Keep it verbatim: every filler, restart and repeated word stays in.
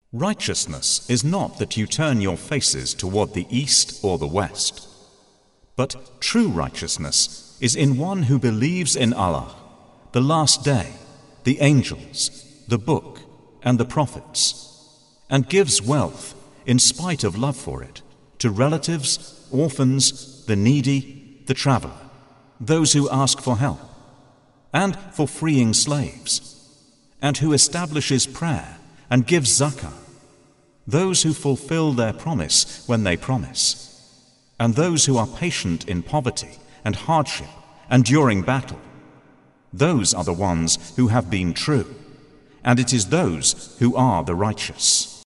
Righteousness is not that you turn your faces toward the east or the west, but true righteousness is in one who believes in Allah, the last day, the angels, the book, and the prophets, and gives wealth, in spite of love for it, to relatives, orphans, the needy, the traveler, those who ask for help, and for freeing slaves, and who establishes prayer and gives zakah, those who fulfill their promise when they promise, and those who are patient in poverty and hardship and during battle. Those are the ones who have been true, and it is those who are the righteous.